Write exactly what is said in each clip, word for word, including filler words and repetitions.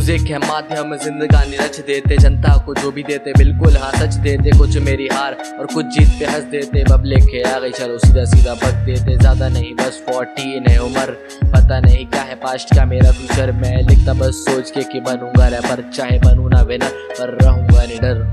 Music है माध्यम जिंदगानी रच देते, जनता को जो भी देते बिल्कुल हाँ सच देते। कुछ मेरी हार और कुछ जीत पे हंस देते, बब लेके आ गई चलो सीधा सीधा भग देते। ज्यादा नहीं बस फोर्टीन है उम्र, पता नहीं क्या है पास्ट क्या मेरा फ्यूचर। मैं लिखता बस सोच के कि बनूंगा रैपर, चाहे बनूं ना विनर पर रहूंगा निडर।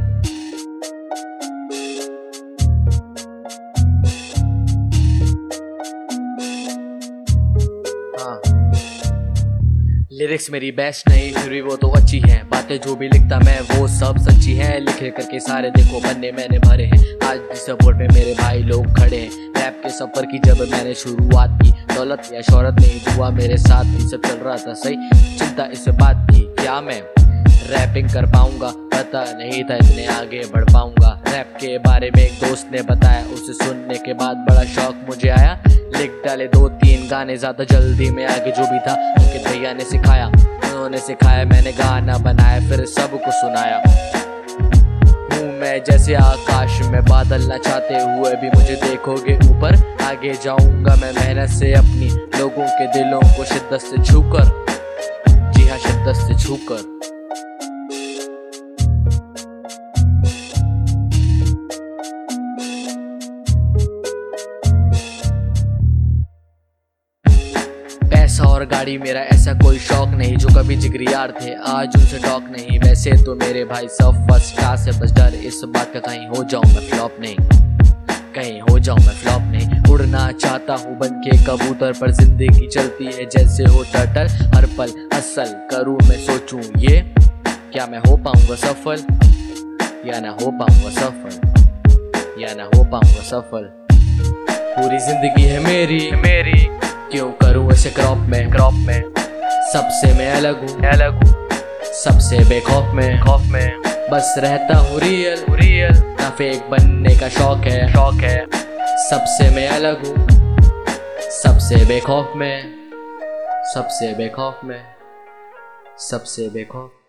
लिरिक्स मेरी बेस्ट नहीं फिर भी वो तो अच्छी है, बातें जो भी लिखता मैं वो सब सच्ची है। लिखे करके सारे देखो बनने मैंने भरे हैं, आज भी सपोर्ट में मेरे भाई लोग खड़े हैं। रैप के सफर की जब मैंने शुरुआत की, दौलत या शोहरत नहीं दुआ मेरे साथ थी, सब चल रहा था सही। चिंता इस बात की क्या मैं रैपिंग कर पाऊंगा, पता नहीं था इतने आगे बढ़ पाऊंगा। रैप के बारे में एक दोस्त ने बताया, उसे सुनने के बाद बड़ा शौक मुझे आया। लिख डाले दो तीन गाने ज्यादा जल्दी में, आगे जो भी था अंकित भैया ने सिखाया। उन्होंने सिखाया मैंने गाना बनाया, फिर सबको सुनाया। हूँ मैं जैसे आकाश में बादल, ना चाहते हुए भी मुझे देखोगे ऊपर। आगे जाऊंगा मैं मेहनत से अपनी, लोगों के दिलों को शिद्दत से छूकर, जी हाँ शिद्दत से छूकर। पैसा और गाड़ी मेरा ऐसा कोई शौक नहीं, जो कभी जिगरी यार थे आज उनसे टॉक नहीं। वैसे तो मेरे भाई सब फर्स्ट क्लास है, बस डर इस बात का कहीं हो जाऊं मैं फ्लॉप नहीं, कहीं हो जाऊं मैं फ्लॉप नहीं। उड़ना चाहता हूँ बन के कबूतर, पर जिंदगी चलती है जैसे हो टर्टल। हर पल असल करूँ मैं सोचूं ये, क्या मैं हो पाऊंगा सफल या ना हो पाऊंगा सफल, या ना हो पाऊंगा सफल। पूरी जिंदगी है मेरी मेरी क्यों करूँ ऐसे क्रॉप में क्रॉप में, सबसे मैं अलग हूँ अलग हूँ, सबसे बेखौफ में खौफ में। बस रहता हूँ रियल रियल, ना फेक बनने का शौक है शौक है। सबसे मैं अलग हूँ, सबसे बेखौफ में, सबसे बेखौफ में, सबसे बेखौफ।